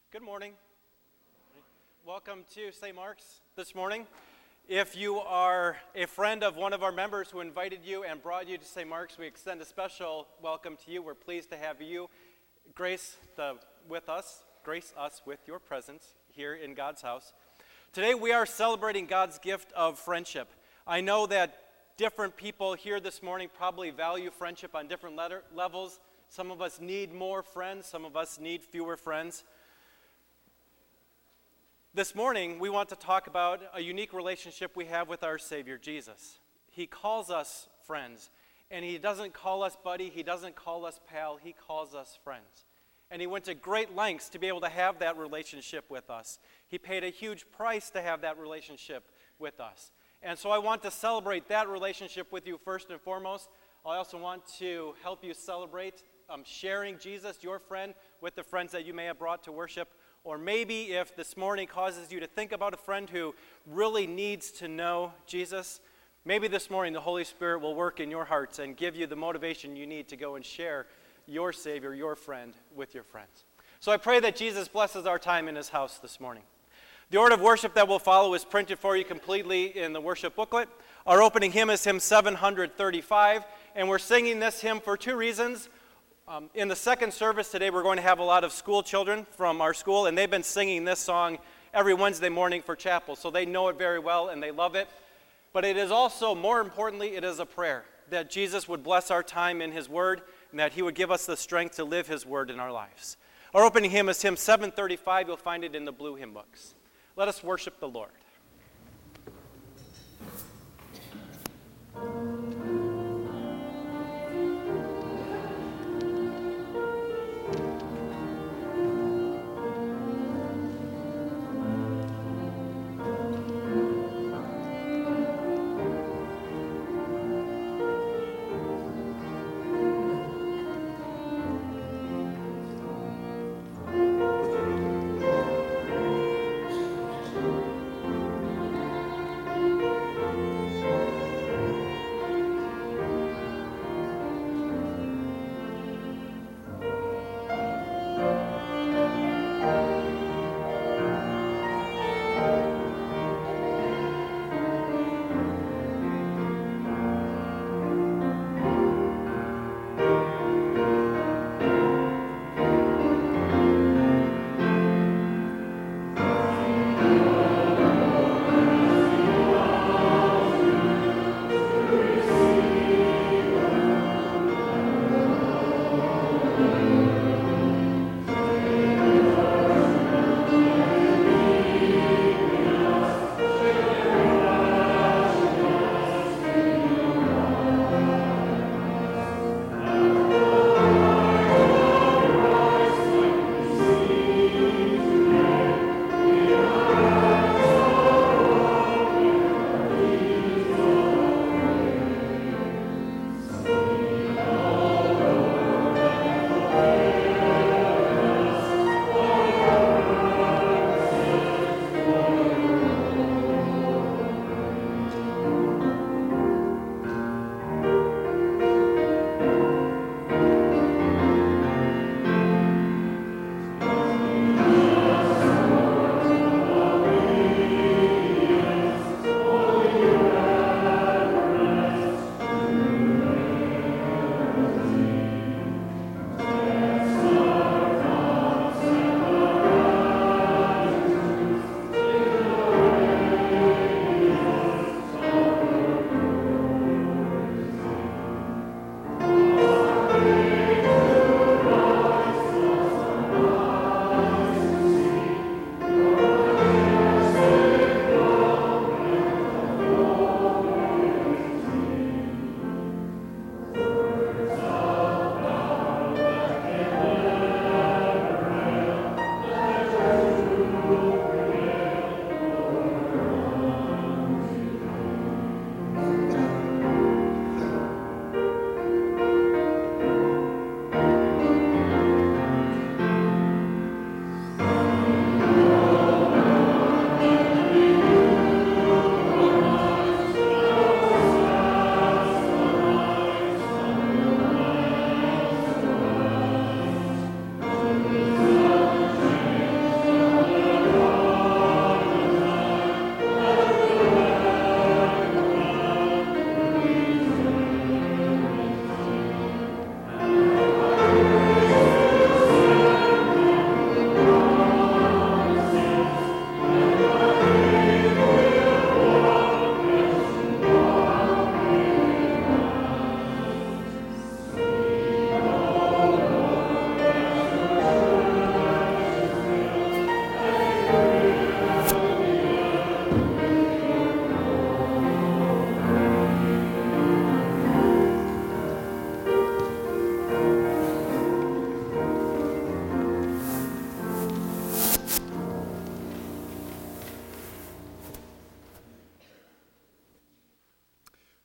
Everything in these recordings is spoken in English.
Good morning. Welcome to St. Mark's this morning. If you are a friend of one of our members who invited you and brought you to St. Mark's, we extend a special welcome to you. We're pleased to have you grace us with your presence here in God's house. Today we are celebrating God's gift of friendship. I know that different people here this morning probably value friendship on different levels. Some of us need more friends, some of us need fewer friends. This morning, we want to talk about a unique relationship we have with our Savior, Jesus. He calls us friends, and He doesn't call us buddy, He doesn't call us pal, He calls us friends. And He went to great lengths to be able to have that relationship with us. He paid a huge price to have that relationship with us. And so I want to celebrate that relationship with you first and foremost. I also want to help you celebrate sharing Jesus, your friend, with the friends that you may have brought to worship. Or maybe if this morning causes you to think about a friend who really needs to know Jesus, maybe this morning the Holy Spirit will work in your hearts and give you the motivation you need to go and share your Savior, your friend, with your friends. So I pray that Jesus blesses our time in His house this morning. The order of worship that will follow is printed for you completely in the worship booklet. Our opening hymn is hymn 735, and we're singing this hymn for two reasons. In the second service today, we're going to have a lot of school children from our school, and they've been singing this song every Wednesday morning for chapel, so they know it very well and they love it. But it is also, more importantly, it is a prayer that Jesus would bless our time in His Word and that He would give us the strength to live His Word in our lives. Our opening hymn is hymn 735. You'll find it in the blue hymn books. Let us worship the Lord.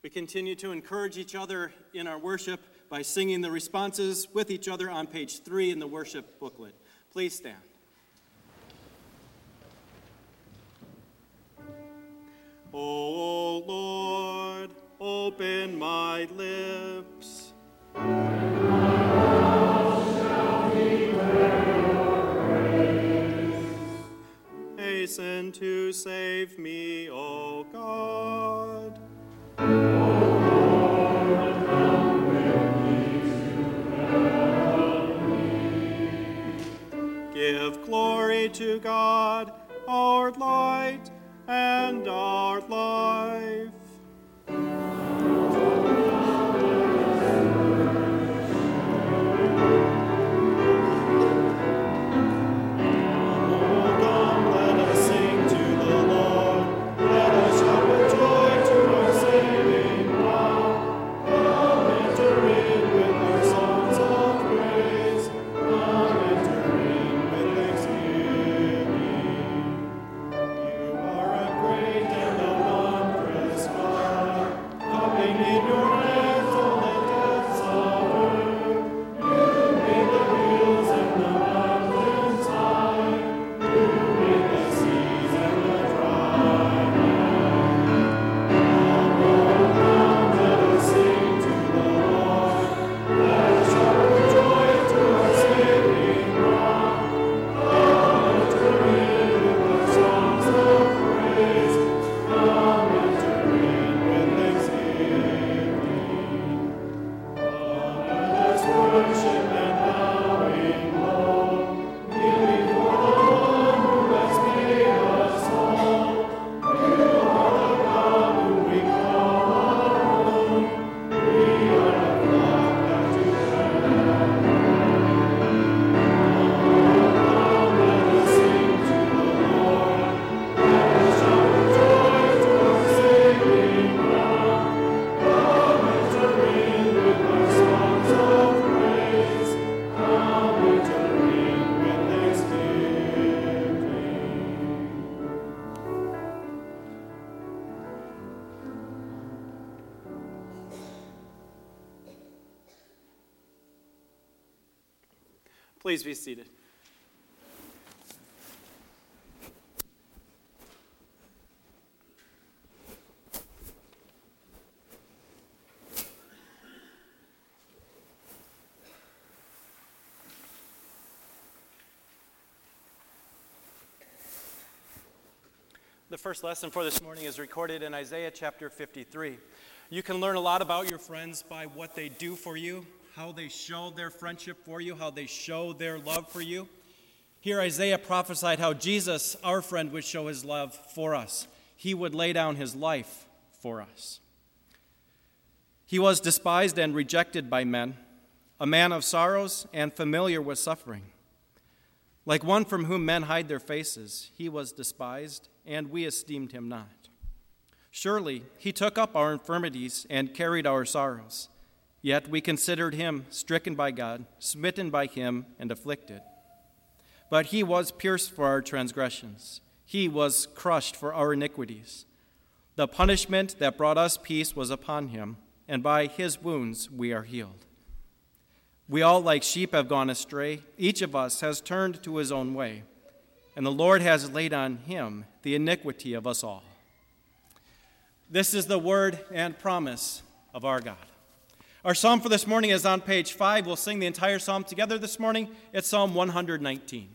We continue to encourage each other in our worship by singing the responses with each other on page 3 in the worship booklet. Please stand. O Lord, open my lips. Hasten to save me, O God. O Lord, come with me to help me. Give glory to God, our light and our life. Please be seated. The first lesson for this morning is recorded in Isaiah chapter 53. You can learn a lot about your friends by what they do for you, how they show their friendship for you, how they show their love for you. Here Isaiah prophesied how Jesus, our friend, would show his love for us. He would lay down his life for us. He was despised and rejected by men, a man of sorrows and familiar with suffering. Like one from whom men hide their faces, he was despised, and we esteemed him not. Surely he took up our infirmities and carried our sorrows. Yet we considered him stricken by God, smitten by him, and afflicted. But he was pierced for our transgressions. He was crushed for our iniquities. The punishment that brought us peace was upon him, and by his wounds we are healed. We all like sheep have gone astray. Each of us has turned to his own way, and the Lord has laid on him the iniquity of us all. This is the word and promise of our God. Our psalm for this morning is on page 5. We'll sing the entire psalm together this morning. It's Psalm 119.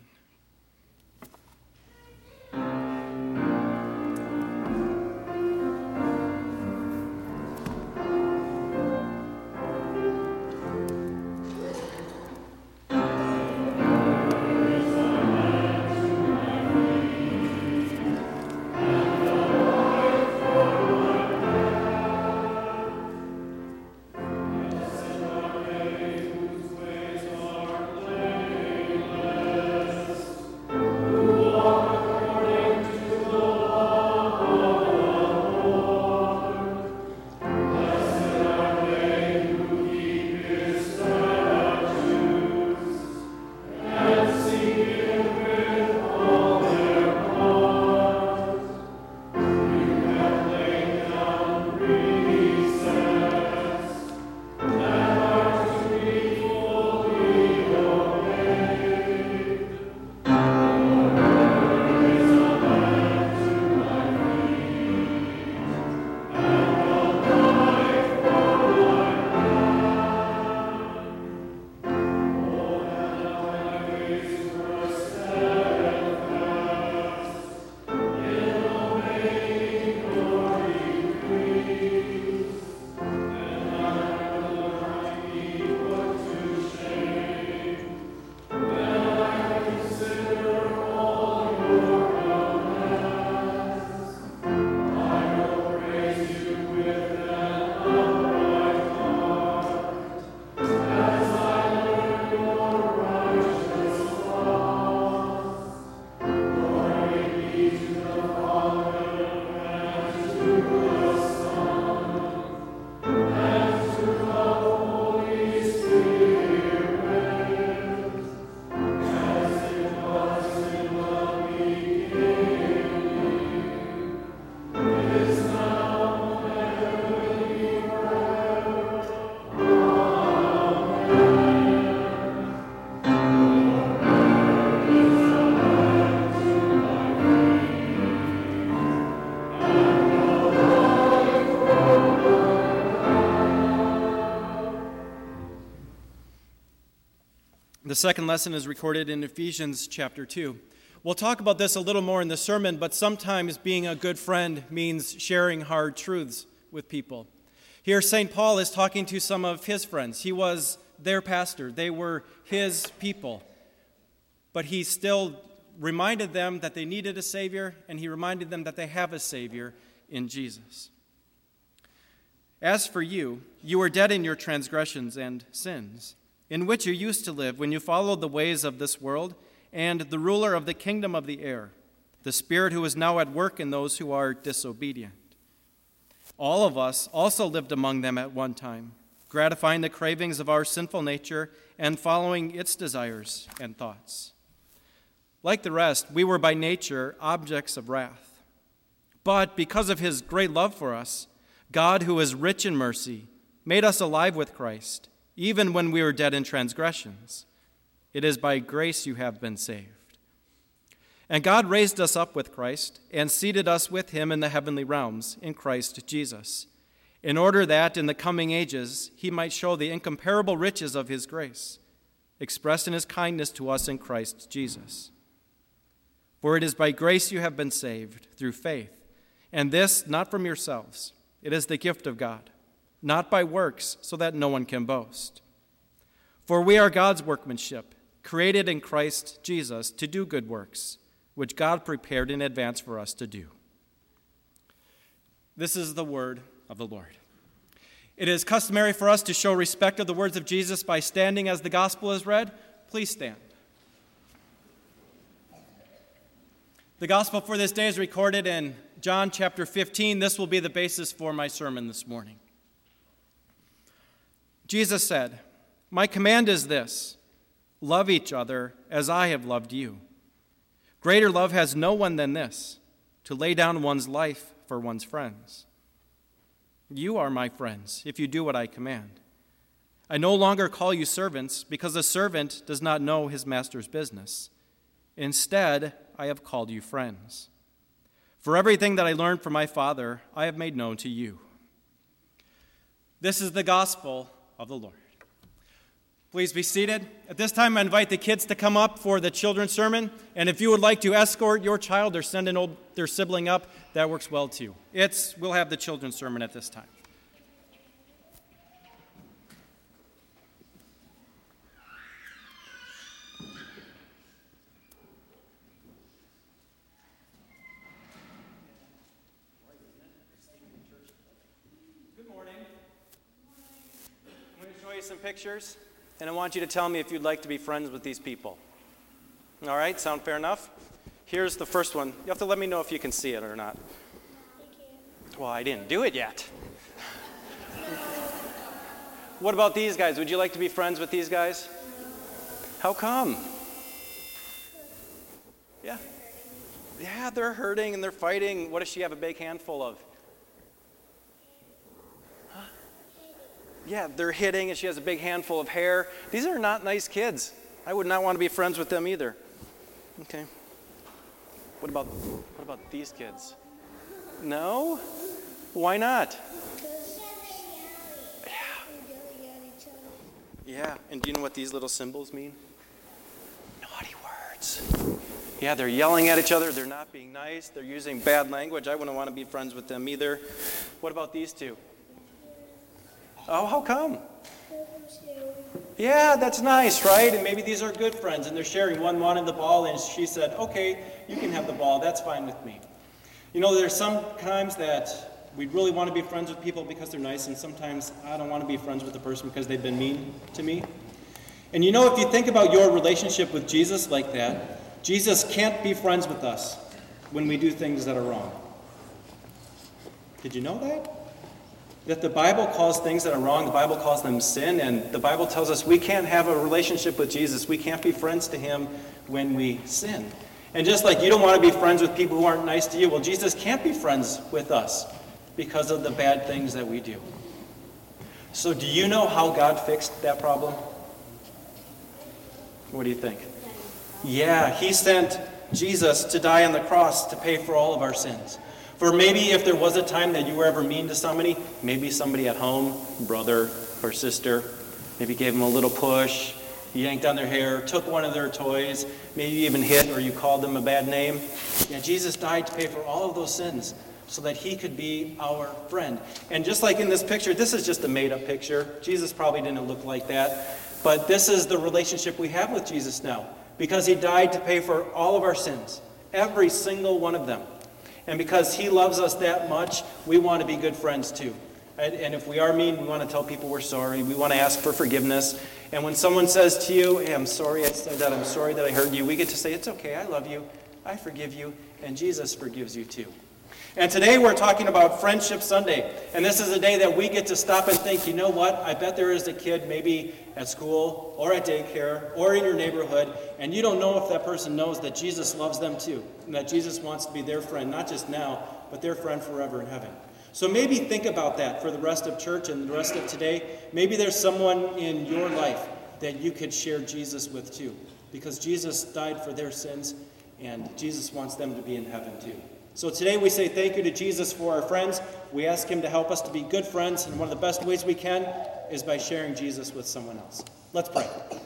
The second lesson is recorded in Ephesians chapter 2. We'll talk about this a little more in the sermon, but sometimes being a good friend means sharing hard truths with people. Here, St. Paul is talking to some of his friends. He was their pastor. They were his people. But he still reminded them that they needed a Savior, and he reminded them that they have a Savior in Jesus. As for you, you were dead in your transgressions and sins, in which you used to live when you followed the ways of this world and the ruler of the kingdom of the air, the Spirit who is now at work in those who are disobedient. All of us also lived among them at one time, gratifying the cravings of our sinful nature and following its desires and thoughts. Like the rest, we were by nature objects of wrath. But because of his great love for us, God, who is rich in mercy, made us alive with Christ, even when we were dead in transgressions. It is by grace you have been saved. And God raised us up with Christ and seated us with him in the heavenly realms in Christ Jesus, in order that in the coming ages he might show the incomparable riches of his grace, expressed in his kindness to us in Christ Jesus. For it is by grace you have been saved, through faith, and this not from yourselves. It is the gift of God, not by works, so that no one can boast. For we are God's workmanship, created in Christ Jesus to do good works, which God prepared in advance for us to do. This is the word of the Lord. It is customary for us to show respect of the words of Jesus by standing as the gospel is read. Please stand. The gospel for this day is recorded in John chapter 15. This will be the basis for my sermon this morning. Jesus said, "My command is this, love each other as I have loved you. Greater love has no one than this, to lay down one's life for one's friends. You are my friends, if you do what I command. I no longer call you servants, because a servant does not know his master's business. Instead, I have called you friends. For everything that I learned from my Father, I have made known to you." This is the gospel of the Lord. Please be seated. At this time, I invite the kids to come up for the children's sermon. And if you would like to escort your child or send their sibling up, that works well too. We'll have the children's sermon at this time. Good morning. I'm going to show you some pictures. And I want you to tell me if you'd like to be friends with these people. All right, sound fair enough? Here's the first one. You have to let me know if you can see it or not. Well, I didn't do it yet. What about these guys? Would you like to be friends with these guys? How come? Yeah. Yeah, they're hurting and they're fighting. What does she have a big handful of? Yeah, they're hitting, and she has a big handful of hair. These are not nice kids. I would not want to be friends with them either. Okay. What about these kids? No? Why not? Yeah, and do you know what these little symbols mean? Naughty words. Yeah, they're yelling at each other. They're not being nice. They're using bad language. I wouldn't want to be friends with them either. What about these two? Oh, how come? Yeah, that's nice, right? And maybe these are good friends, and they're sharing. One wanted the ball, and she said, "Okay, you can have the ball. That's fine with me." You know, there's sometimes that we really want to be friends with people because they're nice, and sometimes I don't want to be friends with a person because they've been mean to me. And you know, if you think about your relationship with Jesus like that, Jesus can't be friends with us when we do things that are wrong. Did you know that? That the Bible calls things that are wrong, the Bible calls them sin, and the Bible tells us we can't have a relationship with Jesus. We can't be friends to him when we sin. And just like you don't want to be friends with people who aren't nice to you, well, Jesus can't be friends with us because of the bad things that we do. So do you know how God fixed that problem? What do you think? Yeah, he sent Jesus to die on the cross to pay for all of our sins. For maybe if there was a time that you were ever mean to somebody, maybe somebody at home, brother or sister, maybe gave them a little push, You yanked on their hair, took one of their toys, maybe you even hit or you called them a bad name. Yeah, Jesus died to pay for all of those sins so that he could be our friend. And just like in this picture, this is just a made-up picture. Jesus probably didn't look like that. But this is the relationship we have with Jesus now, because he died to pay for all of our sins, every single one of them. And because he loves us that much, we want to be good friends too. And if we are mean, we want to tell people we're sorry. We want to ask for forgiveness. And when someone says to you, hey, I'm sorry I said that, I'm sorry that I hurt you, we get to say, it's okay, I love you, I forgive you, and Jesus forgives you too. And today we're talking about Friendship Sunday. And this is a day that we get to stop and think, you know what, I bet there is a kid maybe at school or at daycare or in your neighborhood, and you don't know if that person knows that Jesus loves them too, and that Jesus wants to be their friend, not just now, but their friend forever in heaven. So maybe think about that for the rest of church and the rest of today. Maybe there's someone in your life that you could share Jesus with too, because Jesus died for their sins, and Jesus wants them to be in heaven too. So today we say thank you to Jesus for our friends. We ask him to help us to be good friends, and one of the best ways we can is by sharing Jesus with someone else. Let's pray.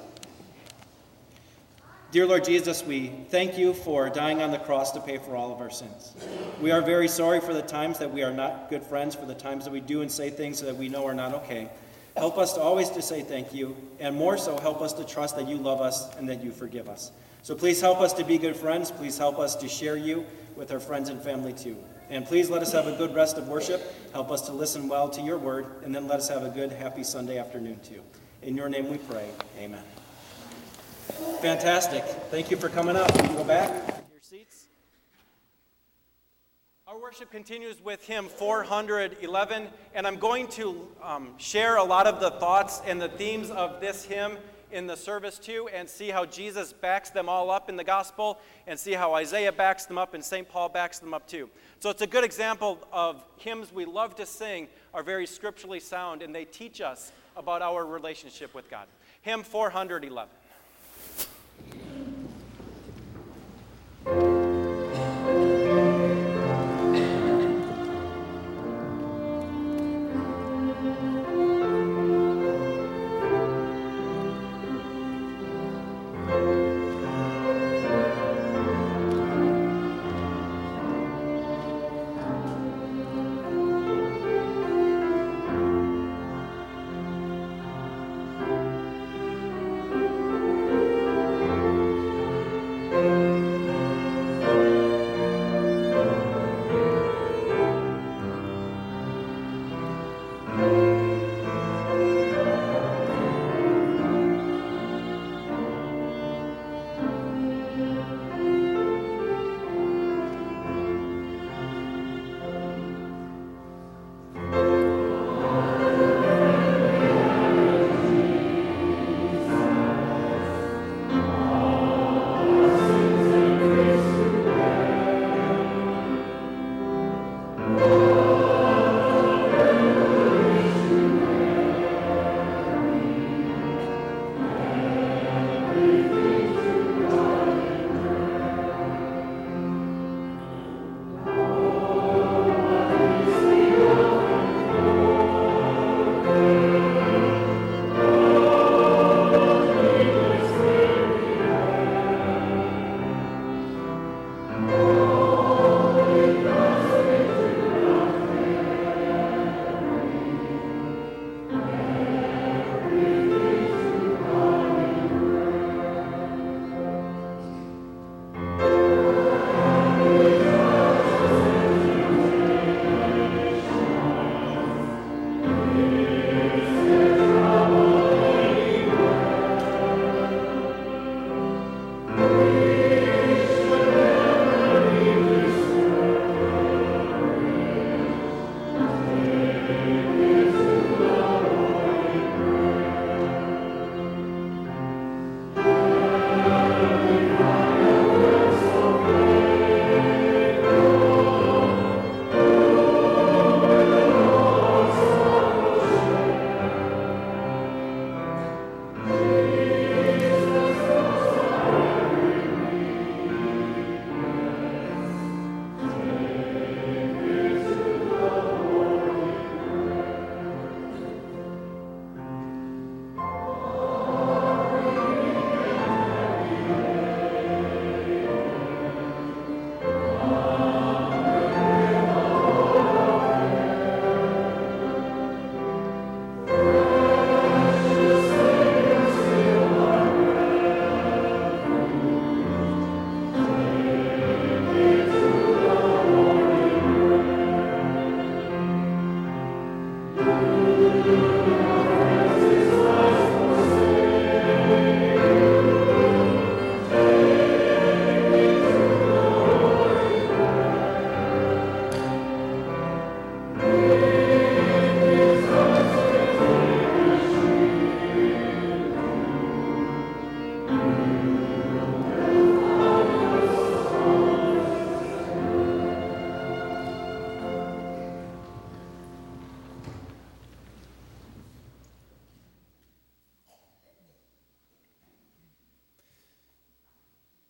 Dear Lord Jesus, we thank you for dying on the cross to pay for all of our sins. We are very sorry for the times that we are not good friends, for the times that we do and say things that we know are not okay. Help us to always to say thank you, and more so, help us to trust that you love us and that you forgive us. So please help us to be good friends. Please help us to share you with our friends and family too. And please let us have a good rest of worship. Help us to listen well to your word, and then let us have a good, happy Sunday afternoon too. In your name we pray, amen. Fantastic. Thank you for coming up. You can go back to your seats. Our worship continues with hymn 411, and I'm going to share a lot of the thoughts and the themes of this hymn in the service too, and see how Jesus backs them all up in the gospel, and see how Isaiah backs them up and St. Paul backs them up too. So it's a good example of hymns we love to sing are very scripturally sound, and they teach us about our relationship with God. Hymn 411.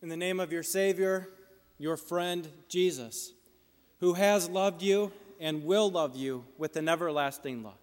In the name of your Savior, your friend, Jesus, who has loved you and will love you with an everlasting love.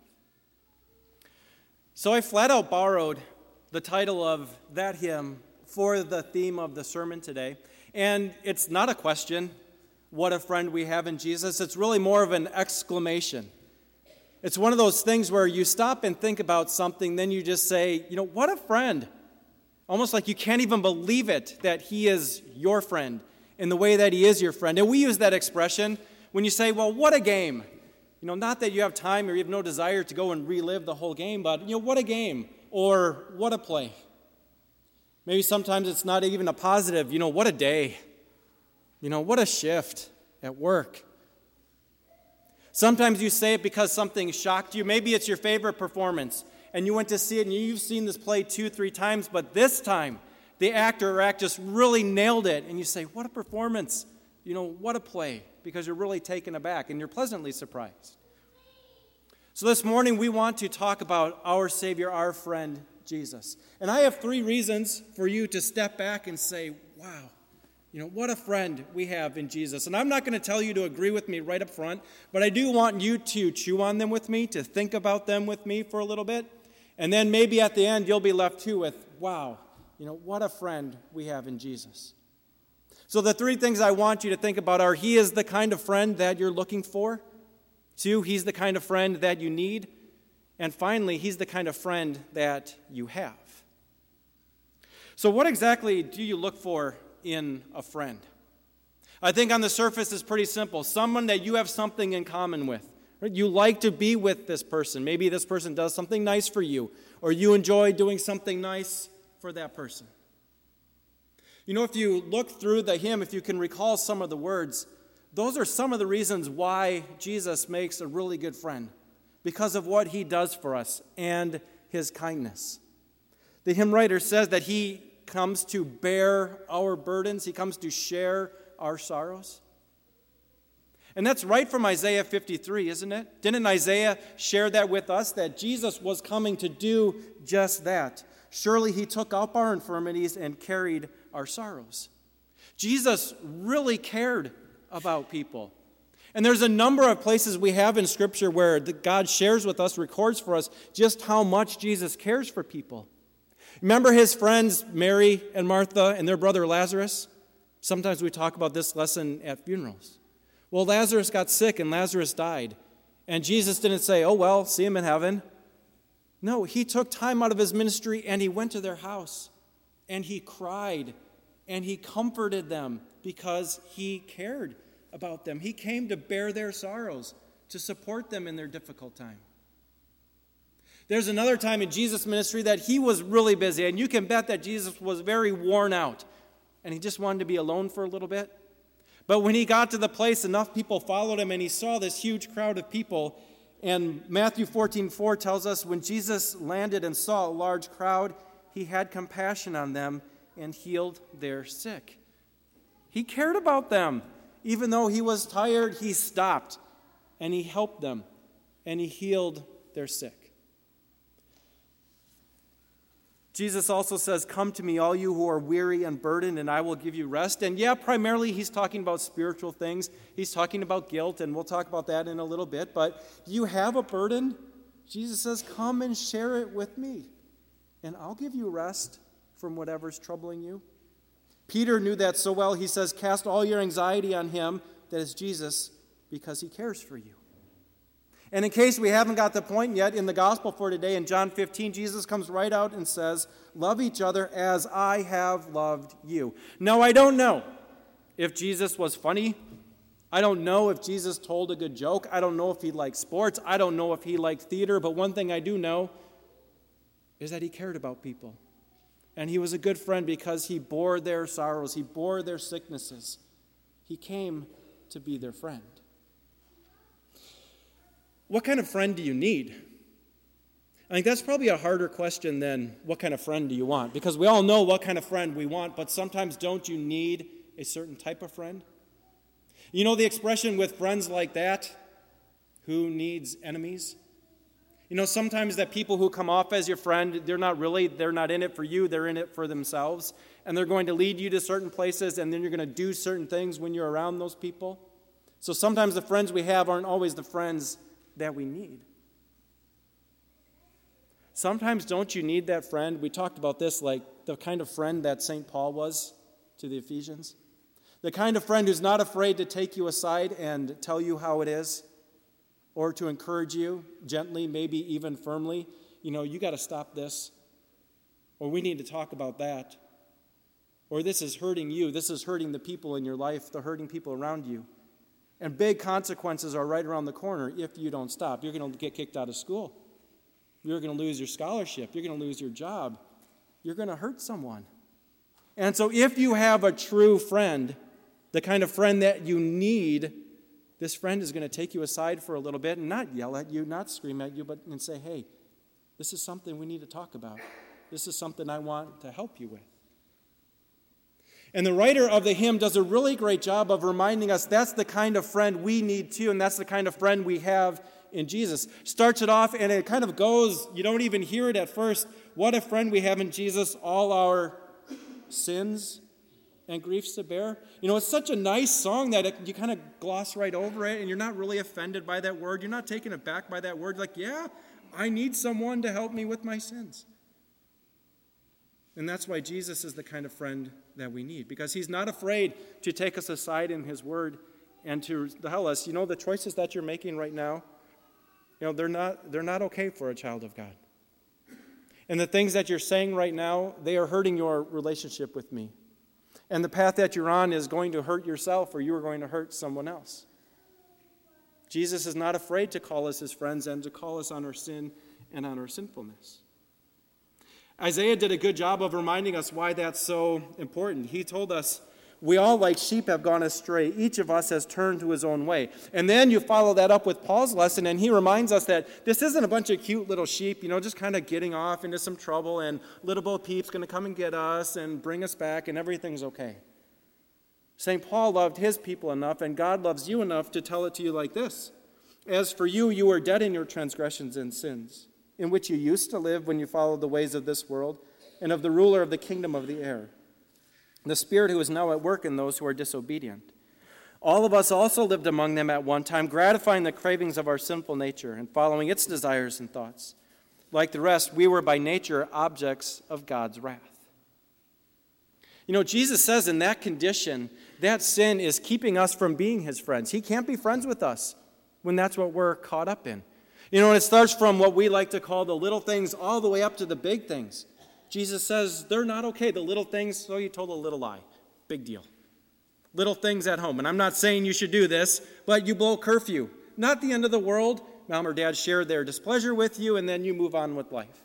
So I flat out borrowed the title of that hymn for the theme of the sermon today. And it's not a question, what a friend we have in Jesus. It's really more of an exclamation. It's one of those things where you stop and think about something, then you just say, what a friend. Almost like you can't even believe it that he is your friend in the way that he is your friend. And we use that expression when you say, well, what a game. Not that you have time or you have no desire to go and relive the whole game, but, what a game or what a play. Maybe sometimes it's not even a positive, what a day. What a shift at work. Sometimes you say it because something shocked you. Maybe it's your favorite performance, and you went to see it, and you've seen this play 2-3 times, but this time, the actor or actress really nailed it, and you say, what a performance, what a play, because you're really taken aback, and you're pleasantly surprised. So this morning, we want to talk about our Savior, our friend, Jesus. And I have 3 reasons for you to step back and say, wow, what a friend we have in Jesus. And I'm not going to tell you to agree with me right up front, but I do want you to chew on them with me, to think about them with me for a little bit. And then maybe at the end, you'll be left too with, wow, what a friend we have in Jesus. So the 3 things I want you to think about are, he is the kind of friend that you're looking for. 2, he's the kind of friend that you need. And finally, he's the kind of friend that you have. So what exactly do you look for in a friend? I think on the surface it's pretty simple. Someone that you have something in common with. You like to be with this person. Maybe this person does something nice for you, or you enjoy doing something nice for that person. If you look through the hymn, if you can recall some of the words, those are some of the reasons why Jesus makes a really good friend, because of what he does for us and his kindness. The hymn writer says that he comes to bear our burdens, he comes to share our sorrows. And that's right from Isaiah 53, isn't it? Didn't Isaiah share that with us, that Jesus was coming to do just that? Surely he took up our infirmities and carried our sorrows. Jesus really cared about people. And there's a number of places we have in Scripture where God shares with us, records for us, just how much Jesus cares for people. Remember his friends Mary and Martha and their brother Lazarus? Sometimes we talk about this lesson at funerals. Well, Lazarus got sick and Lazarus died. And Jesus didn't say, oh, well, see him in heaven. No, he took time out of his ministry and he went to their house. And he cried and he comforted them because he cared about them. He came to bear their sorrows, to support them in their difficult time. There's another time in Jesus' ministry that he was really busy, and you can bet that Jesus was very worn out, and he just wanted to be alone for a little bit. But when he got to the place, enough people followed him, and he saw this huge crowd of people. And Matthew 14:4 tells us when Jesus landed and saw a large crowd, he had compassion on them and healed their sick. He cared about them. Even though he was tired, he stopped, and he helped them, and he healed their sick. Jesus also says, come to me, all you who are weary and burdened, and I will give you rest. And yeah, primarily he's talking about spiritual things. He's talking about guilt, and we'll talk about that in a little bit. But do you have a burden? Jesus says, come and share it with me, and I'll give you rest from whatever's troubling you. Peter knew that so well. He says, cast all your anxiety on him, that is Jesus, because he cares for you. And in case we haven't got the point yet, in the gospel for today, in John 15, Jesus comes right out and says, love each other as I have loved you. Now, I don't know if Jesus was funny. I don't know if Jesus told a good joke. I don't know if he liked sports. I don't know if he liked theater. But one thing I do know is that he cared about people. And he was a good friend because he bore their sorrows. He bore their sicknesses. He came to be their friend. What kind of friend do you need? I think that's probably a harder question than what kind of friend do you want? Because we all know what kind of friend we want, but sometimes don't you need a certain type of friend? You know the expression with friends like that, who needs enemies? You know, sometimes that people who come off as your friend, they're not in it for you, they're in it for themselves. And they're going to lead you to certain places, and then you're going to do certain things when you're around those people. So sometimes the friends we have aren't always the friends that we need. Sometimes don't you need that friend? We talked about this, like the kind of friend that St. Paul was to the Ephesians. The kind of friend who's not afraid to take you aside and tell you how it is, or to encourage you gently, maybe even firmly. You know, you got to stop this, or we need to talk about that, or this is hurting you, this is hurting the people in your life, the hurting people around you. And big consequences are right around the corner if you don't stop. You're going to get kicked out of school. You're going to lose your scholarship. You're going to lose your job. You're going to hurt someone. And so if you have a true friend, the kind of friend that you need, this friend is going to take you aside for a little bit and not yell at you, not scream at you, but and say, hey, this is something we need to talk about. This is something I want to help you with. And the writer of the hymn does a really great job of reminding us that's the kind of friend we need too, and that's the kind of friend we have in Jesus. Starts it off, and it kind of goes, you don't even hear it at first. What a friend we have in Jesus, all our sins and griefs to bear. You know, it's such a nice song that you kind of gloss right over it, and you're not really offended by that word. You're not taken aback by that word. Like, yeah, I need someone to help me with my sins. And that's why Jesus is the kind of friend that we need, because he's not afraid to take us aside in his word and to tell us, you know, the choices that you're making right now, you know, they're not okay for a child of God. And the things that you're saying right now, they are hurting your relationship with me. And the path that you're on is going to hurt yourself, or you are going to hurt someone else. Jesus is not afraid to call us his friends and to call us on our sin and on our sinfulness. Isaiah did a good job of reminding us why that's so important. He told us, we all like sheep have gone astray. Each of us has turned to his own way. And then you follow that up with Paul's lesson, and he reminds us that this isn't a bunch of cute little sheep, you know, just kind of getting off into some trouble, and little Bo Peep's going to come and get us and bring us back, and everything's okay. St. Paul loved his people enough, and God loves you enough to tell it to you like this. As for you, you are dead in your transgressions and sins, in which you used to live when you followed the ways of this world and of the ruler of the kingdom of the air, the spirit who is now at work in those who are disobedient. All of us also lived among them at one time, gratifying the cravings of our sinful nature and following its desires and thoughts. Like the rest, we were by nature objects of God's wrath. You know, Jesus says in that condition, that sin is keeping us from being his friends. He can't be friends with us when that's what we're caught up in. You know, and it starts from what we like to call the little things all the way up to the big things. Jesus says they're not okay. The little things, so you told a little lie. Big deal. Little things at home. And I'm not saying you should do this, but you blow curfew. Not the end of the world. Mom or dad shared their displeasure with you, and then you move on with life.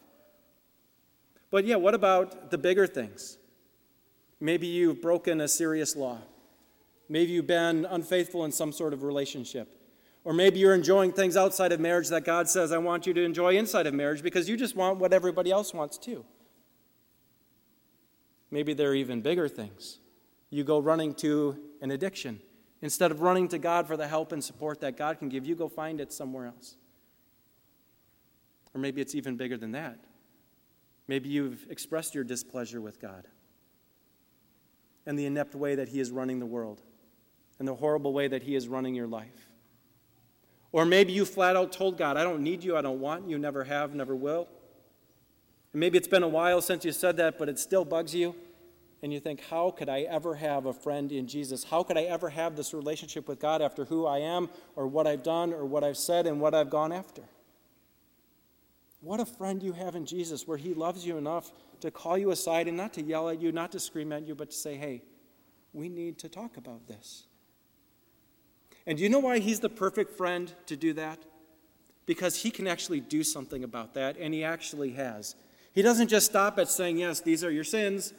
But yeah, what about the bigger things? Maybe you've broken a serious law. Maybe you've been unfaithful in some sort of relationship. Or maybe you're enjoying things outside of marriage that God says, I want you to enjoy inside of marriage because you just want what everybody else wants too. Maybe there are even bigger things. You go running to an addiction. Instead of running to God for the help and support that God can give, you go find it somewhere else. Or maybe it's even bigger than that. Maybe you've expressed your displeasure with God and the inept way that he is running the world and the horrible way that he is running your life. Or maybe you flat out told God, I don't need you, I don't want you, never have, never will. And maybe it's been a while since you said that, but it still bugs you. And you think, how could I ever have a friend in Jesus? How could I ever have this relationship with God after who I am or what I've done or what I've said and what I've gone after? What a friend you have in Jesus, where he loves you enough to call you aside and not to yell at you, not to scream at you, but to say, hey, we need to talk about this. And do you know why he's the perfect friend to do that? Because he can actually do something about that, and he actually has. He doesn't just stop at saying, yes, these are your sins,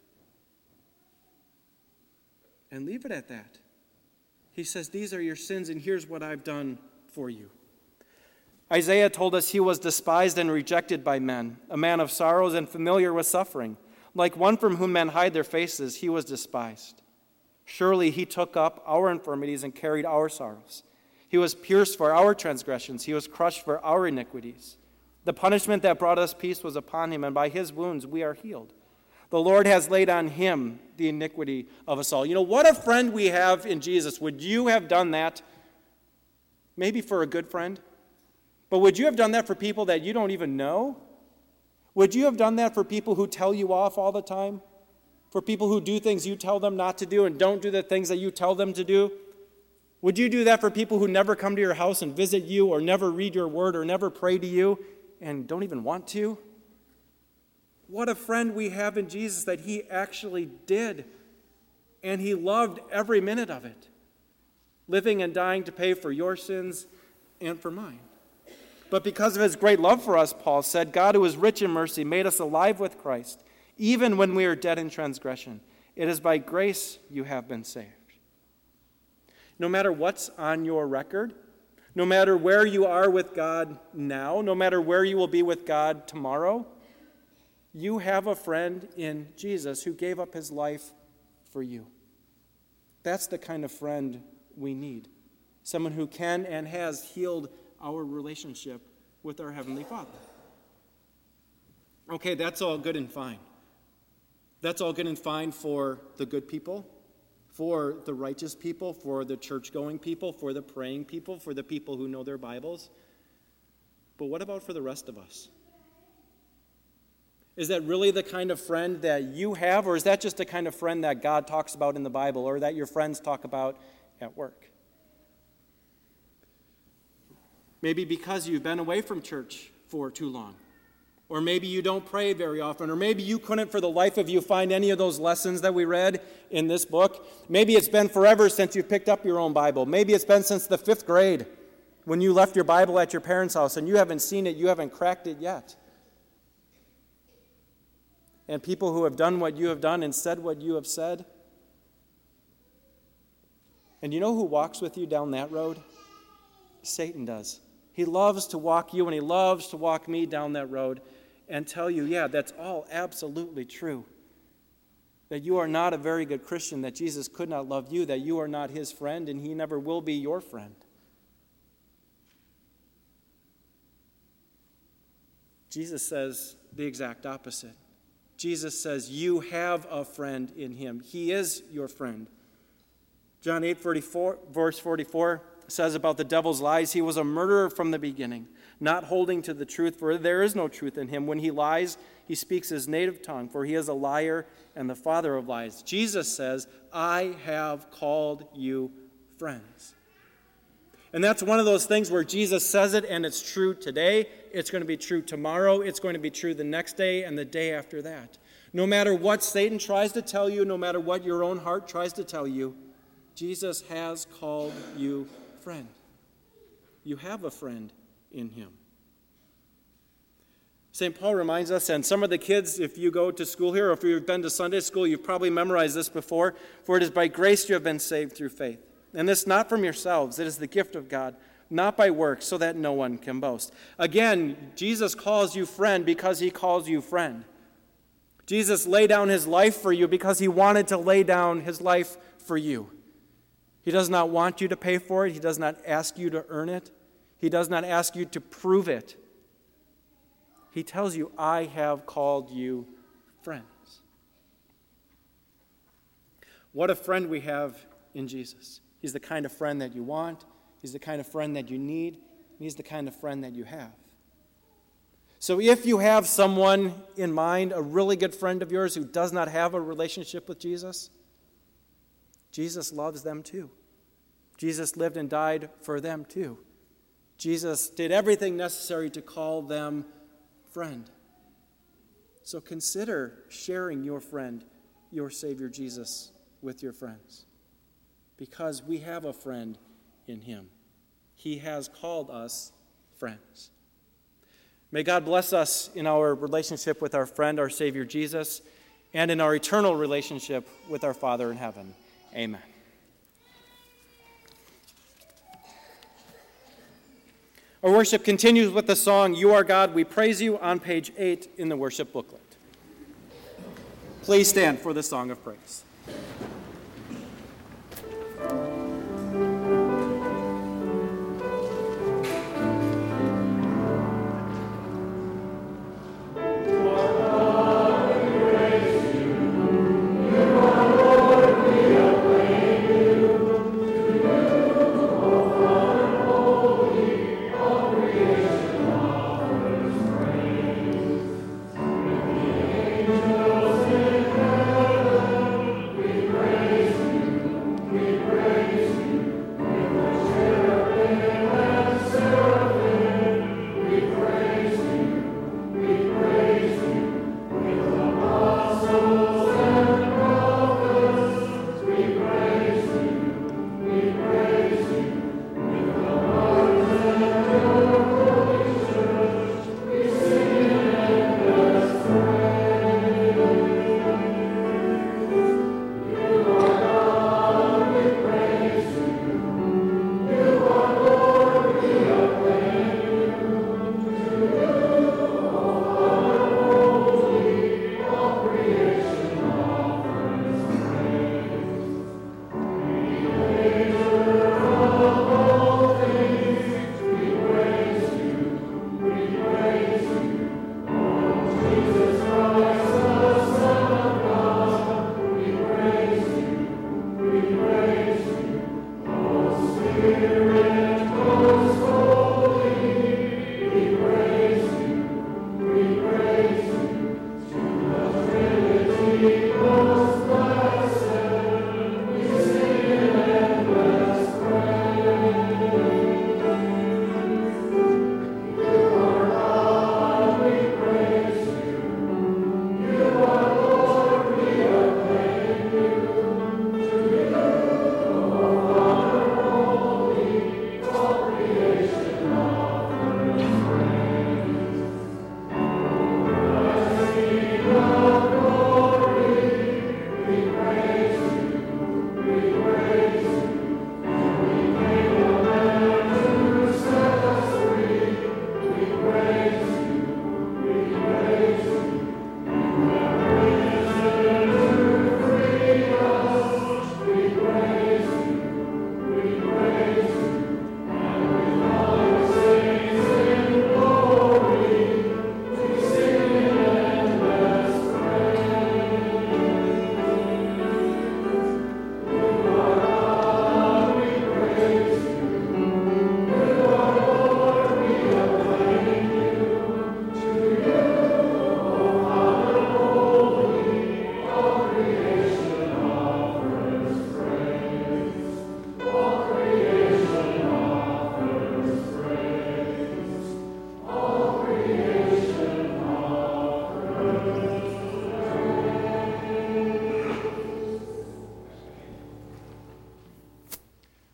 and leave it at that. He says, these are your sins, and here's what I've done for you. Isaiah told us he was despised and rejected by men, a man of sorrows and familiar with suffering. Like one from whom men hide their faces, he was despised. Surely he took up our infirmities and carried our sorrows. He was pierced for our transgressions. He was crushed for our iniquities. The punishment that brought us peace was upon him, and by his wounds we are healed. The Lord has laid on him the iniquity of us all. You know, what a friend we have in Jesus. Would you have done that? Maybe for a good friend. But would you have done that for people that you don't even know? Would you have done that for people who tell you off all the time? For people who do things you tell them not to do and don't do the things that you tell them to do? Would you do that for people who never come to your house and visit you or never read your word or never pray to you and don't even want to? What a friend we have in Jesus that he actually did. And he loved every minute of it, living and dying to pay for your sins and for mine. But because of his great love for us, Paul said, God, who is rich in mercy, made us alive with Christ, even when we are dead in transgression. It is by grace you have been saved. No matter what's on your record, no matter where you are with God now, no matter where you will be with God tomorrow, you have a friend in Jesus who gave up his life for you. That's the kind of friend we need. Someone who can and has healed our relationship with our Heavenly Father. Okay, that's all good and fine. That's all good and fine for the good people, for the righteous people, for the church-going people, for the praying people, for the people who know their Bibles. But what about for the rest of us? Is that really the kind of friend that you have, or is that just the kind of friend that God talks about in the Bible or that your friends talk about at work? Maybe because you've been away from church for too long. Or maybe you don't pray very often. Or maybe you couldn't for the life of you find any of those lessons that we read in this book. Maybe it's been forever since you picked up your own Bible. Maybe it's been since the 5th grade when you left your Bible at your parents' house and you haven't seen it, you haven't cracked it yet. And people who have done what you have done and said what you have said. And you know who walks with you down that road? Satan does. He loves to walk you and he loves to walk me down that road and tell you, yeah, that's all absolutely true. That you are not a very good Christian, that Jesus could not love you, that you are not his friend, and he never will be your friend. Jesus says the exact opposite. Jesus says you have a friend in him. He is your friend. John 8:44, verse 44 says about the devil's lies, he was a murderer from the beginning, not holding to the truth, for there is no truth in him. When he lies, he speaks his native tongue, for he is a liar and the father of lies. Jesus says, I have called you friends. And that's one of those things where Jesus says it and it's true today, it's going to be true tomorrow, it's going to be true the next day and the day after that. No matter what Satan tries to tell you, no matter what your own heart tries to tell you, Jesus has called you friend. You have a friend in him. St. Paul reminds us, and some of the kids, if you go to school here, or if you've been to Sunday school, you've probably memorized this before, for it is by grace you have been saved through faith. And this not from yourselves, it is the gift of God, not by works, so that no one can boast. Again, Jesus calls you friend because he calls you friend. Jesus laid down his life for you because he wanted to lay down his life for you. He does not want you to pay for it. He does not ask you to earn it. He does not ask you to prove it. He tells you, I have called you friends. What a friend we have in Jesus. He's the kind of friend that you want. He's the kind of friend that you need. He's the kind of friend that you have. So if you have someone in mind, a really good friend of yours who does not have a relationship with Jesus, Jesus loves them too. Jesus lived and died for them too. Jesus did everything necessary to call them friend. So consider sharing your friend, your Savior Jesus, with your friends. Because we have a friend in him. He has called us friends. May God bless us in our relationship with our friend, our Savior Jesus, and in our eternal relationship with our Father in heaven. Amen. Our worship continues with the song, You Are God, We Praise You, on page 8 in the worship booklet. Please stand for the song of praise.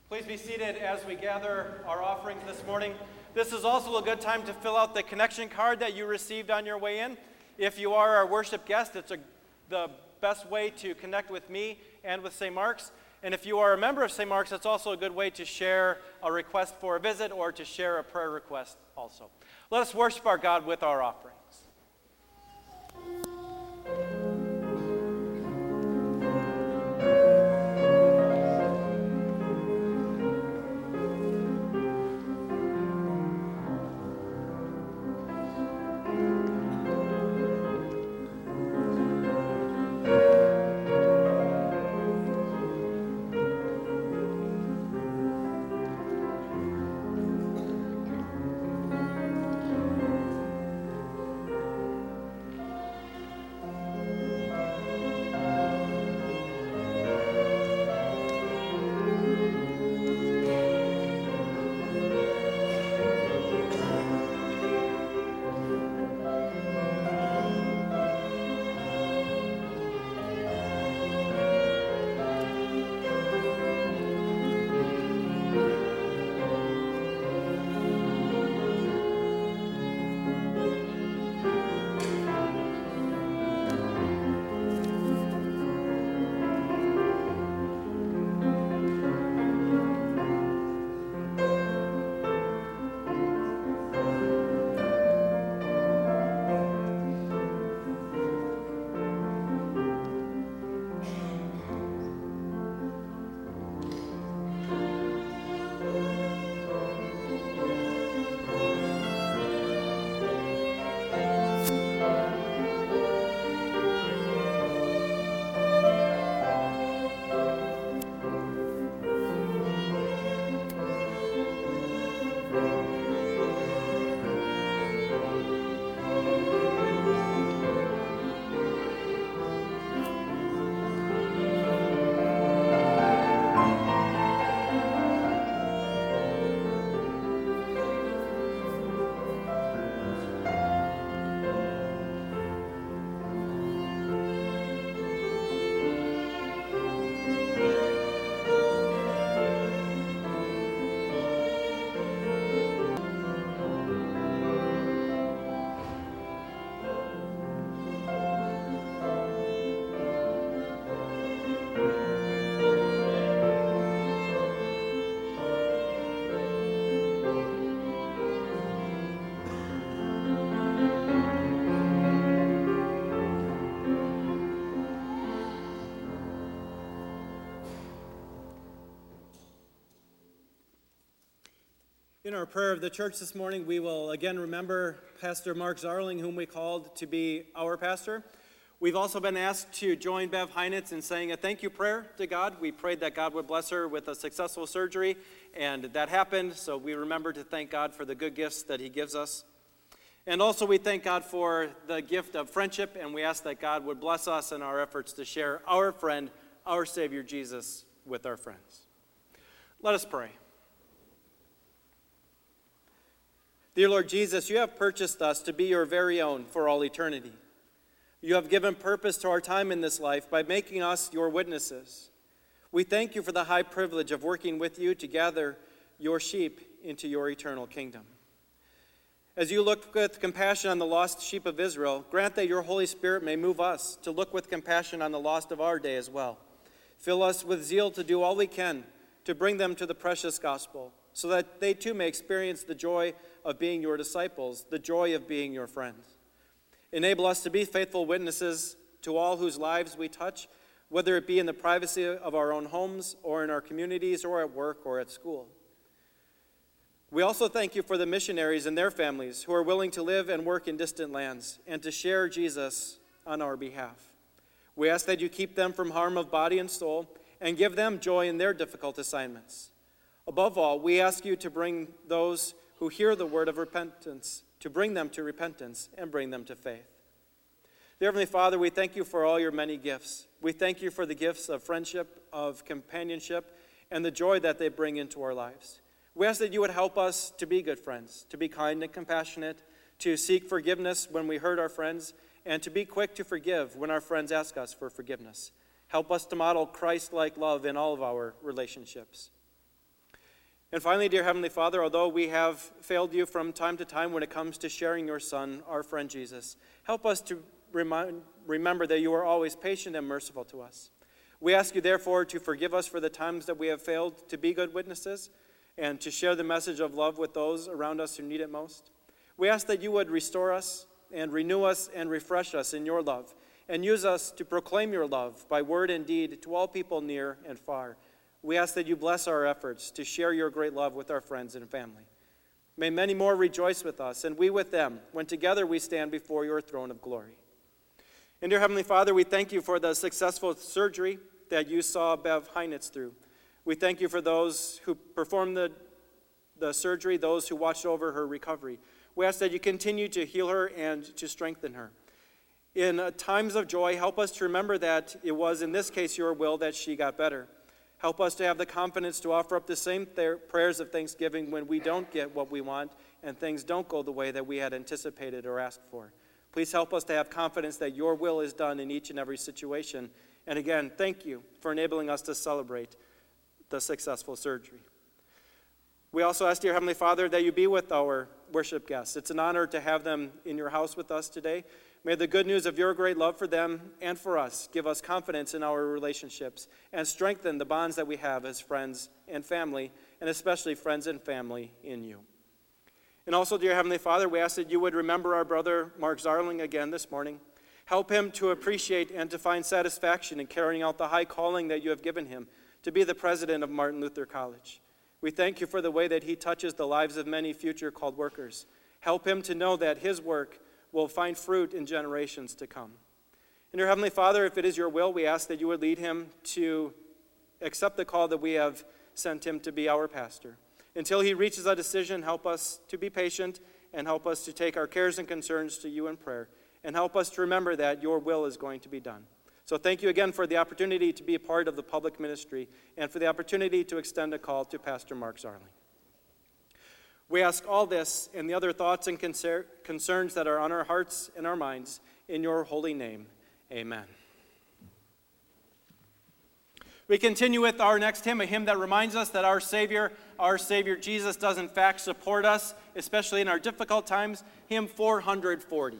Please be seated as we gather our offerings this morning. This is also a good time to fill out the connection card that you received on your way in. If you are our worship guest, it's the best way to connect with me and with St. Mark's. And if you are a member of St. Mark's, it's also a good way to share a request for a visit or to share a prayer request also. Let us worship our God with our offerings. In our prayer of the church this morning, we will again remember Pastor Mark Zarling, whom we called to be our pastor. We've also been asked to join Bev Heinitz in saying a thank you prayer to God. We prayed that God would bless her with a successful surgery, and that happened, so we remember to thank God for the good gifts that he gives us. And also we thank God for the gift of friendship, and we ask that God would bless us in our efforts to share our friend, our Savior Jesus, with our friends. Let us pray. Dear Lord Jesus, you have purchased us to be your very own for all eternity. You have given purpose to our time in this life by making us your witnesses. We thank you for the high privilege of working with you to gather your sheep into your eternal kingdom. As you look with compassion on the lost sheep of Israel, grant that your Holy Spirit may move us to look with compassion on the lost of our day as well. Fill us with zeal to do all we can to bring them to the precious gospel, so that they too may experience the joy of being your disciples, the joy of being your friends. Enable us to be faithful witnesses to all whose lives we touch, whether it be in the privacy of our own homes or in our communities or at work or at school. We also thank you for the missionaries and their families who are willing to live and work in distant lands and to share Jesus on our behalf. We ask that you keep them from harm of body and soul and give them joy in their difficult assignments. Above all, we ask you to bring those who hear the word of repentance, to bring them to repentance and bring them to faith. Dear Heavenly Father, we thank you for all your many gifts. We thank you for the gifts of friendship, of companionship, and the joy that they bring into our lives. We ask that you would help us to be good friends, to be kind and compassionate, to seek forgiveness when we hurt our friends, and to be quick to forgive when our friends ask us for forgiveness. Help us to model Christ-like love in all of our relationships. And finally, dear Heavenly Father, although we have failed you from time to time when it comes to sharing your Son, our friend Jesus, help us to remember that you are always patient and merciful to us. We ask you, therefore, to forgive us for the times that we have failed to be good witnesses and to share the message of love with those around us who need it most. We ask that you would restore us and renew us and refresh us in your love, and use us to proclaim your love by word and deed to all people near and far. We ask that you bless our efforts to share your great love with our friends and family. May many more rejoice with us, and we with them, when together we stand before your throne of glory. And dear Heavenly Father, we thank you for the successful surgery that you saw Bev Heinitz through. We thank you for those who performed the surgery, those who watched over her recovery. We ask that you continue to heal her and to strengthen her. In times of joy, help us to remember that it was, in this case, your will that she got better. Help us to have the confidence to offer up the same prayers of thanksgiving when we don't get what we want and things don't go the way that we had anticipated or asked for. Please help us to have confidence that your will is done in each and every situation. And again, thank you for enabling us to celebrate the successful surgery. We also ask, dear Heavenly Father, that you be with our worship guests. It's an honor to have them in your house with us today. May the good news of your great love for them and for us give us confidence in our relationships and strengthen the bonds that we have as friends and family, and especially friends and family in you. And also, dear Heavenly Father, we ask that you would remember our brother Mark Zarling again this morning. Help him to appreciate and to find satisfaction in carrying out the high calling that you have given him to be the president of Martin Luther College. We thank you for the way that he touches the lives of many future called workers. Help him to know that his work will find fruit in generations to come. And dear Heavenly Father, if it is your will, we ask that you would lead him to accept the call that we have sent him to be our pastor. Until he reaches a decision, help us to be patient and help us to take our cares and concerns to you in prayer, and help us to remember that your will is going to be done. So thank you again for the opportunity to be a part of the public ministry and for the opportunity to extend a call to Pastor Mark Zarling. We ask all this and the other thoughts and concerns that are on our hearts and our minds in your holy name. Amen. We continue with our next hymn, a hymn that reminds us that our Savior Jesus does in fact support us, especially in our difficult times, hymn 440.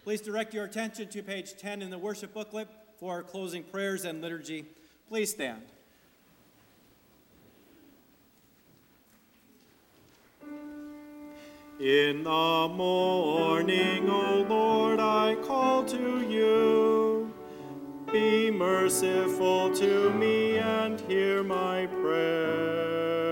Please direct your attention to page 10 in the worship booklet for our closing prayers and liturgy. Please stand. In the morning, O Lord, I call to you. Be merciful to me and hear my prayer.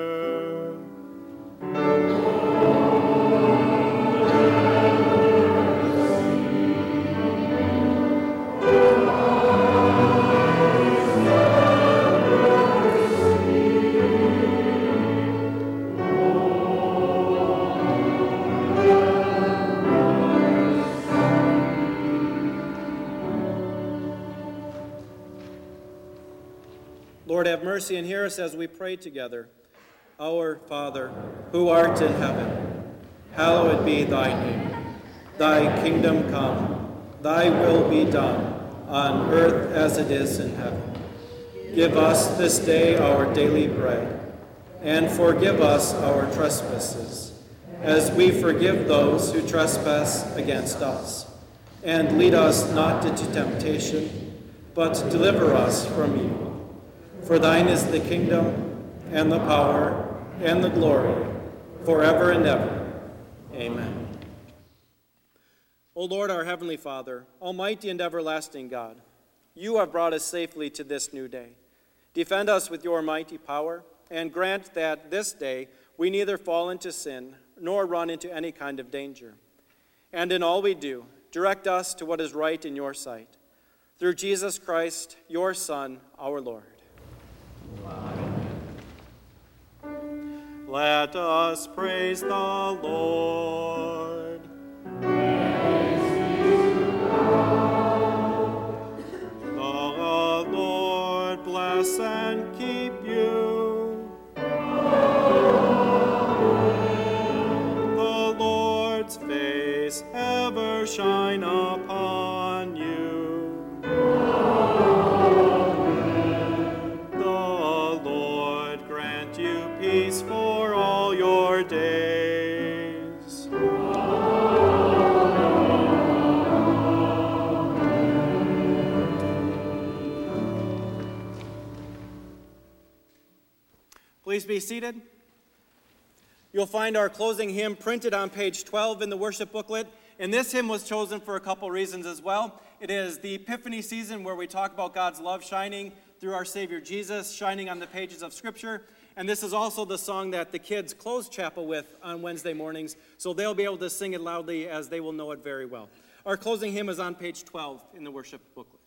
Lord, have mercy and hear us as we pray together. Our Father, who art in heaven, hallowed be thy name. Thy kingdom come, thy will be done, on earth as it is in heaven. Give us this day our daily bread, and forgive us our trespasses, as we forgive those who trespass against us. And lead us not into temptation, but deliver us from evil. For thine is the kingdom, and the power, and the glory, forever and ever. Amen. O Lord, our heavenly Father, almighty and everlasting God, you have brought us safely to this new day. Defend us with your mighty power, and grant that this day we neither fall into sin nor run into any kind of danger. And in all we do, direct us to what is right in your sight. Through Jesus Christ, your Son, our Lord. Let us praise the Lord. The Lord bless and keep you. The Lord's face ever shine upon you. Peace for all your days. Please be seated. You'll find our closing hymn printed on page 12 in the worship booklet. And this hymn was chosen for a couple reasons as well. It is the Epiphany season where we talk about God's love shining through our Savior Jesus, shining on the pages of Scripture. And this is also the song that the kids close chapel with on Wednesday mornings, so they'll be able to sing it loudly as they will know it very well. Our closing hymn is on page 12 in the worship booklet.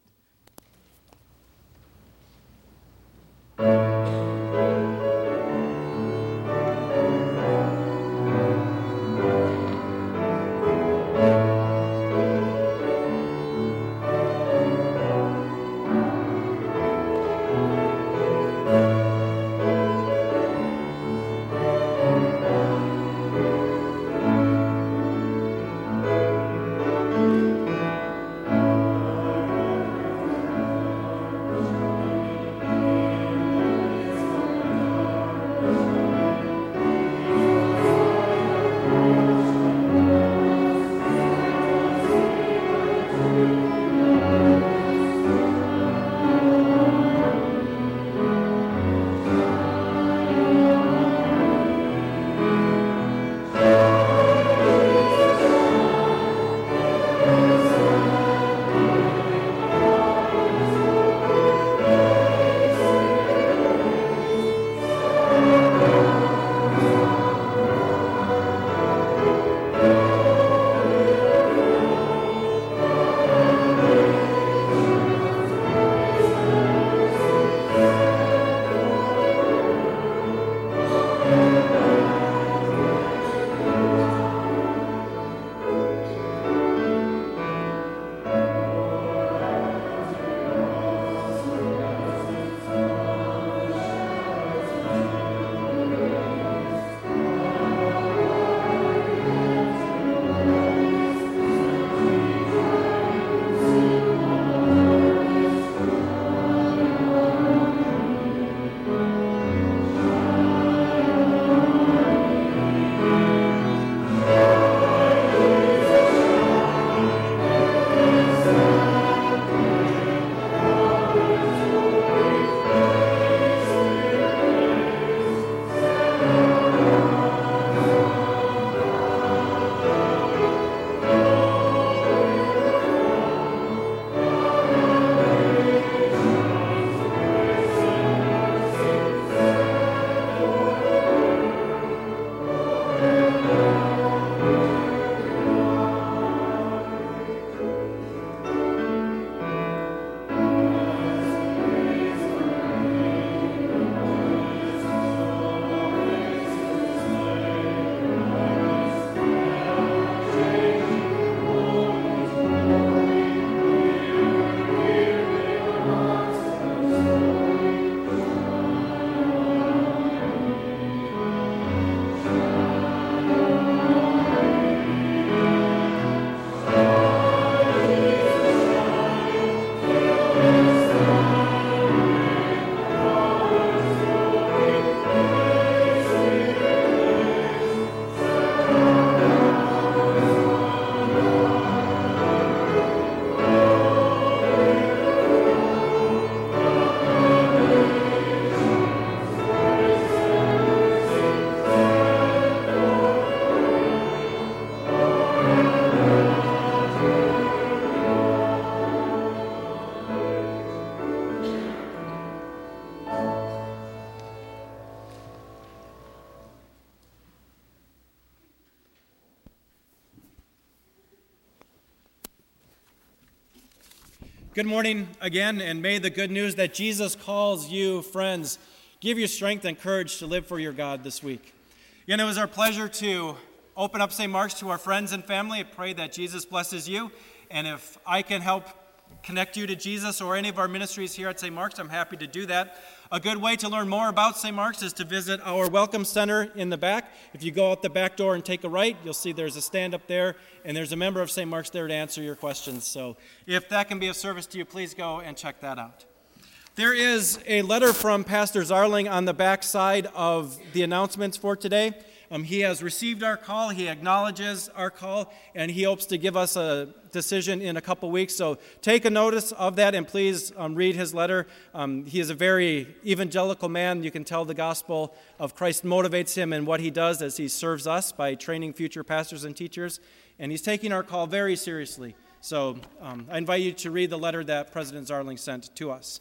Good morning again, and may the good news that Jesus calls you friends give you strength and courage to live for your God this week. Again, it was our pleasure to open up St. Mark's to our friends and family. I pray that Jesus blesses you, and if I can help connect you to Jesus or any of our ministries here at St. Mark's, I'm happy to do that. A good way to learn more about St. Mark's is to visit our Welcome Center in the back. If you go out the back door and take a right, you'll see there's a stand up there, and there's a member of St. Mark's there to answer your questions. So if that can be of service to you, please go and check that out. There is a letter from Pastor Zarling on the back side of the announcements for today. He has received our call, he acknowledges our call, and he hopes to give us a decision in a couple weeks. So take a notice of that and please read his letter. He is a very evangelical man. You can tell the gospel of Christ motivates him in what he does as he serves us by training future pastors and teachers. And he's taking our call very seriously. So I invite you to read the letter that President Zarling sent to us.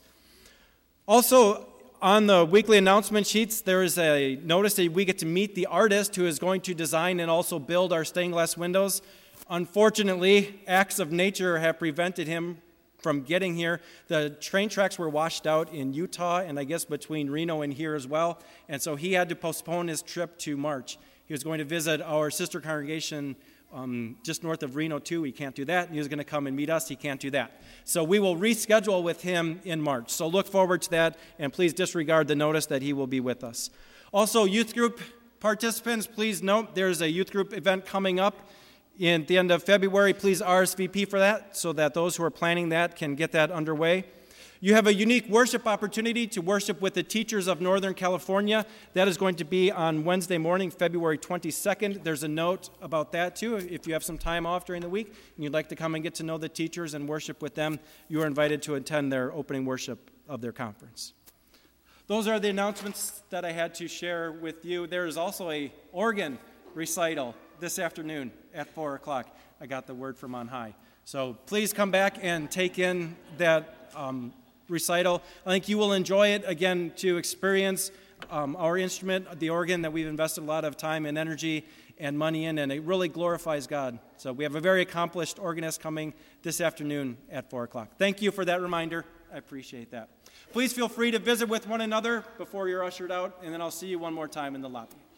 Also, on the weekly announcement sheets, there is a notice that we get to meet the artist who is going to design and also build our stained glass windows. Unfortunately, acts of nature have prevented him from getting here. The train tracks were washed out in Utah and I guess between Reno and here as well, and so he had to postpone his trip to March. He was going to visit our sister congregation just north of Reno too. He can't do that. He was going to come and meet us. He can't do that. So we will reschedule with him in March. So look forward to that, and please disregard the notice that he will be with us. Also, youth group participants, please note there's a youth group event coming up at the end of February. Please RSVP for that so that those who are planning that can get that underway. You have a unique worship opportunity to worship with the teachers of Northern California. That is going to be on Wednesday morning, February 22nd. There's a note about that, too. If you have some time off during the week and you'd like to come and get to know the teachers and worship with them, you are invited to attend their opening worship of their conference. Those are the announcements that I had to share with you. There is also a organ recital this afternoon at 4 o'clock. I got the word from on high. So please come back and take in that recital. I think you will enjoy it, again, to experience our instrument, the organ that we've invested a lot of time and energy and money in, and it really glorifies God. So we have a very accomplished organist coming this afternoon at 4 o'clock. Thank you for that reminder. I appreciate that. Please feel free to visit with one another before you're ushered out, and then I'll see you one more time in the lobby.